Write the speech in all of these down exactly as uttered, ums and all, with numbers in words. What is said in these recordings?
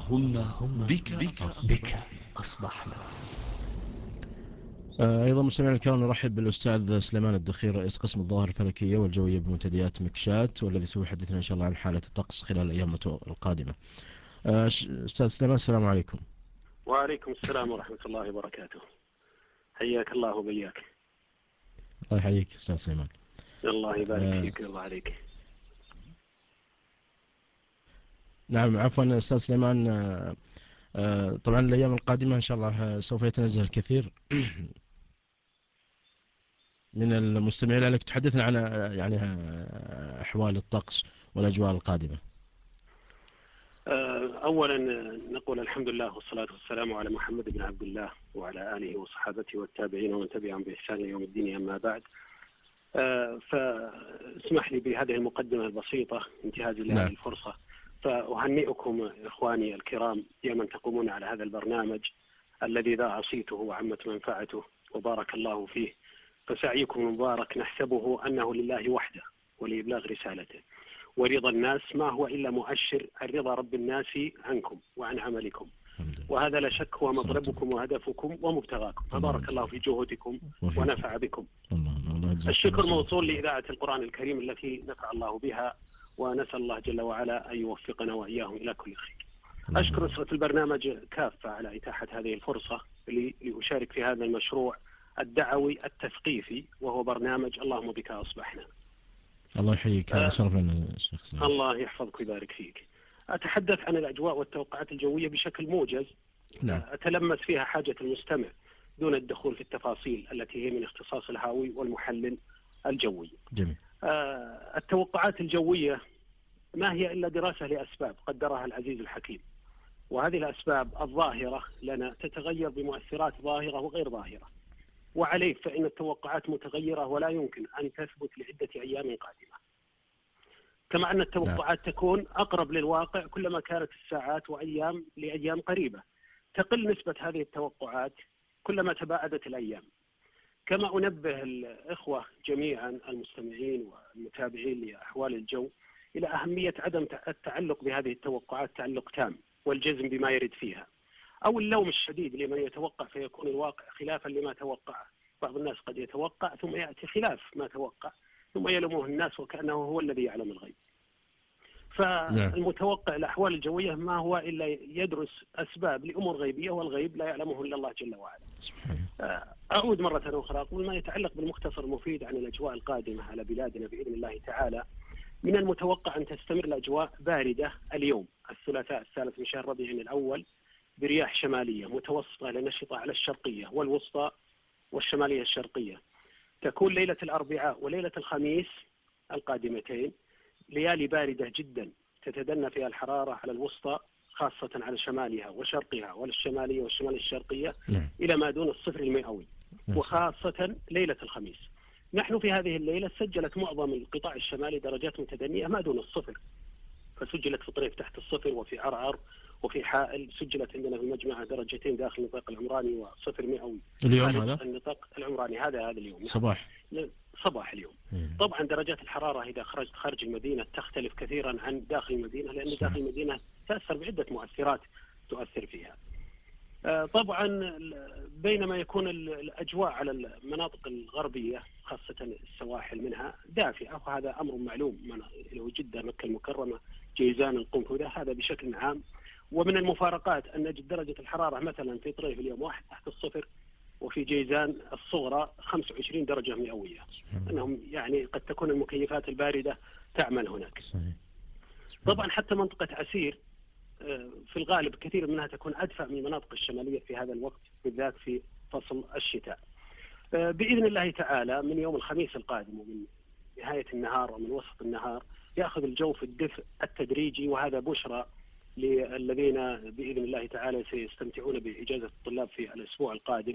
اللهم بك, بك بك أصبحنا. أيضا مستمعينا الكرام نرحب بالأستاذ سليمان الدخيل رئيس قسم الظواهر الفلكية والجوية بمنتديات مكشات، والذي سوف يحدثنا إن شاء الله عن حالة الطقس خلال الأيام القادمة. أستاذ سليمان السلام عليكم. وعليكم السلام ورحمة الله وبركاته. حياك الله وبياك. الله يحييك أستاذ سليمان. الله يبارك أه فيك. الله عليك. نعم عفوا أستاذ سليمان، أه طبعا الأيام القادمة إن شاء الله سوف يتنزل الكثير من المستمعين لك، تحدثنا عن يعني أحوال الطقس والأجواء القادمة. أولا نقول الحمد لله والصلاة والسلام على محمد بن عبد الله وعلى آله وصحابته والتابعين ومن تبعهم بإحسان يوم الدين. أما بعد، فاسمح لي بهذه المقدمة البسيطة انتهازا لهذه الفرصة، فأهنئكم إخواني الكرام يا من تقومون على هذا البرنامج الذي ذاع صيته وعمت منفعته وبارك الله فيه، فسعيكم مبارك. نحسبه أنه لله وحده ولإبلاغ رسالته، ورضا الناس ما هو إلا مؤشر الرضا رب الناس عنكم وعن عملكم، وهذا لا شك هو مطلبكم وهدفكم ومبتغاكم، فبارك الله في جهودكم ونفع بكم. الشكر موصول لإذاعة القرآن الكريم التي نفع الله بها، ونسأل الله جل وعلا أن يوفقنا وإياهم إلى كل خير. أشكر أسرة البرنامج كافة على إتاحة هذه الفرصة لأشارك في هذا المشروع الدعوي التثقيفي، وهو برنامج اللهم بك أصبحنا. الله يحييك، هذا شرف لنا شيخ سليمان. الله يحفظك ويبارك فيك. أتحدث عن الأجواء والتوقعات الجوية بشكل موجز، نعم. أتلمس فيها حاجة المستمع دون الدخول في التفاصيل التي هي من اختصاص الهاوي والمحلل الجوي. جميل. آه التوقعات الجوية ما هي إلا دراسة لأسباب قدرها العزيز الحكيم، وهذه الأسباب الظاهرة لنا تتغير بمؤثرات ظاهرة وغير ظاهرة، وعليه فإن التوقعات متغيرة ولا يمكن أن تثبت لعدة أيام قادمة. كما أن التوقعات تكون أقرب للواقع كلما كانت الساعات وأيام لأيام قريبة، تقل نسبة هذه التوقعات كلما تباعدت الأيام. كما أنبه الإخوة جميعا المستمعين والمتابعين لأحوال الجو إلى أهمية عدم التعلق بهذه التوقعات تعلق تام والجزم بما يرد فيها، أو اللوم الشديد لمن يتوقع فيكون الواقع خلافا لما توقعه. بعض الناس قد يتوقع ثم يأتي خلاف ما توقع ثم يلومه الناس وكأنه هو الذي يعلم الغيب. فالمتوقع الأحوال الجوية ما هو إلا يدرس أسباب لأمور غيبية، والغيب لا يعلمه إلا الله جل وعلا. أعود مرة أخرى أقول ما يتعلق بالمختصر المفيد عن الأجواء القادمة على بلادنا بإذن الله تعالى. من المتوقع أن تستمر الأجواء باردة اليوم الثلاثاء الثالث من شهر ربيع الأول برياح شمالية متوسطة لنشطة على الشرقية والوسطى والشمالية الشرقية. تكون ليلة الأربعاء وليلة الخميس القادمتين ليالي باردة جدا تتدنى فيها الحرارة على الوسطى خاصة على شمالها وشرقها والشمالية والشمال الشرقية نعم. إلى ما دون الصفر المئوي، نعم. وخاصة ليلة الخميس. نحن في هذه الليلة سجلت معظم القطاع الشمالي درجات متدنية ما دون الصفر، فسجلت في طريف تحت الصفر وفي عرعر وفي حائل سجلت عندنا في المجمعة درجتين داخل النطاق العمراني وصفر مئوي. اليوم هذا النطاق العمراني هذا هذا اليوم صباح صباح اليوم. طبعا درجات الحرارة إذا خرجت خارج المدينة تختلف كثيرا عن داخل المدينة، لأن داخل المدينة تأثر بعدة مؤثرات تؤثر فيها. طبعا بينما يكون الأجواء على المناطق الغربية خاصة السواحل منها دافئة، وهذا أمر معلوم، له جدة مكة المكرمة جيزان القنفذة، هذا بشكل عام. ومن المفارقات أن نجد درجة الحرارة مثلا في طريف اليوم واحد تحت الصفر، وفي جيزان الصغرى خمسة وعشرين درجة مئوية. أنهم يعني قد تكون المكيفات الباردة تعمل هناك. صحيح. طبعا حتى منطقة عسير في الغالب كثير منها تكون أدفأ من المناطق الشمالية في هذا الوقت بالذات في فصل الشتاء. بإذن الله تعالى من يوم الخميس القادم ومن نهاية النهار ومن وسط النهار يأخذ الجو في الدفء التدريجي، وهذا بشرى للذين بإذن الله تعالى سيستمتعون بإجازة الطلاب في الأسبوع القادم.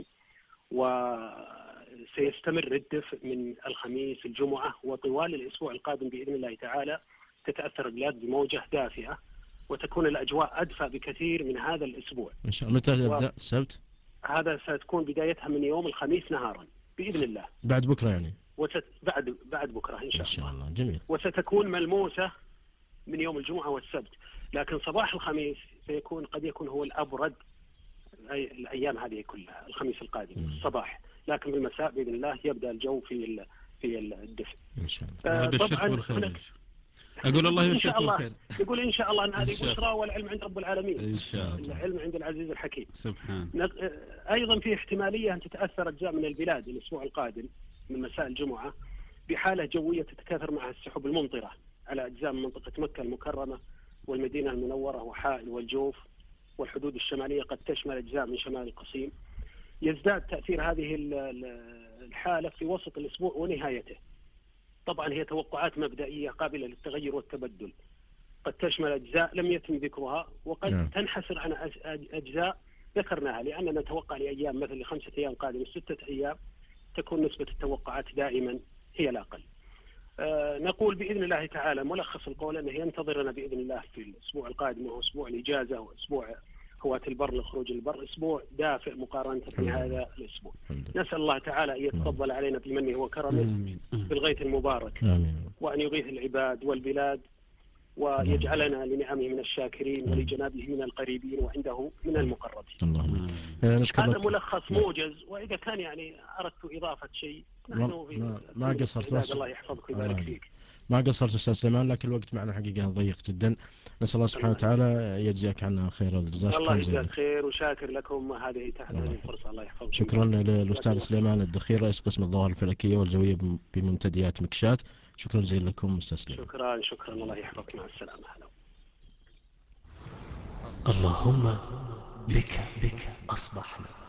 وسيستمر الدفء من الخميس الجمعة وطوال الأسبوع القادم بإذن الله تعالى تتأثر البلاد بموجة دافئة، وتكون الأجواء أدفى بكثير من هذا الأسبوع. إن شاء الله. متى تبدأ؟ السبت؟ هذا ستكون بدايتها من يوم الخميس نهارا بإذن الله. بعد بكرة يعني؟ وست... بعد بعد بكرة إن شاء, إن شاء الله. جميل. وستكون ملموسة من يوم الجمعة والسبت، لكن صباح الخميس سيكون قد يكون هو الأبرد الأيام هذه كلها، الخميس القادم الصباح، لكن في المساء بإذن الله يبدأ الجو في في الدفء إن شاء الله. الله يبشرك بالخير. أقول الله يبشرك بالخير. نقول إن شاء الله أن هذه بشرى، والعلم عند رب العالمين. إن شاء الله. العلم عند العزيز الحكيم. سبحان. أيضا في احتمالية أن تتأثر أجزاء من البلاد الأسبوع القادم من مساء الجمعة بحالة جوية تتكاثر معها السحب الممطرة على أجزاء من منطقة مكة المكرمة والمدينة المنورة وحائل والجوف والحدود الشمالية، قد تشمل أجزاء من شمال القصيم. يزداد تأثير هذه الحالة في وسط الأسبوع ونهايته. طبعا هي توقعات مبدئية قابلة للتغير والتبدل، قد تشمل أجزاء لم يتم ذكرها، وقد نعم. تنحسر عن أجزاء ذكرناها، لأننا نتوقع لأيام مثل لخمسة أيام قادمة ستة أيام تكون نسبة التوقعات دائما هي الأقل. أه نقول بإذن الله تعالى ملخص القول أنه ينتظرنا بإذن الله في الأسبوع القادم، وهو أسبوع الإجازة وأسبوع هواة البر لخروج البر، أسبوع دافئ مقارنة بهذا الأسبوع. نسأل الله تعالى أن يتفضل علينا بمنه وكرمه بالغيث المبارك، آمين. وأن يغيث العباد والبلاد، ويجعلنا لنعمه من الشاكرين ولجنابه من القريبين وعنده من المقربين. اللهم هذا ملخص موجز، وإذا كان يعني أردت إضافة شيء نحن في ما, ما قصرت. الله يحفظك ويبارك فيك. ما قصرت أستاذ سليمان، لكن الوقت معنا حقيقة ضيق جدا. نسأل الله سبحانه وتعالى يجزاك عنا خير الجزاء. الله يجزاك خير وشاكر لكم هذه تحت هذه الفرصة. الله يحفظك. شكرا للأستاذ سليمان الدخير رئيس قسم الظواهر الفلكية والجوية بمنتديات مكشات. شكرا جزيلا لكم أستاذ سليمان. شكرا شكرا الله يحفظك. مع السلامة. اللهم بك بك أصبحنا.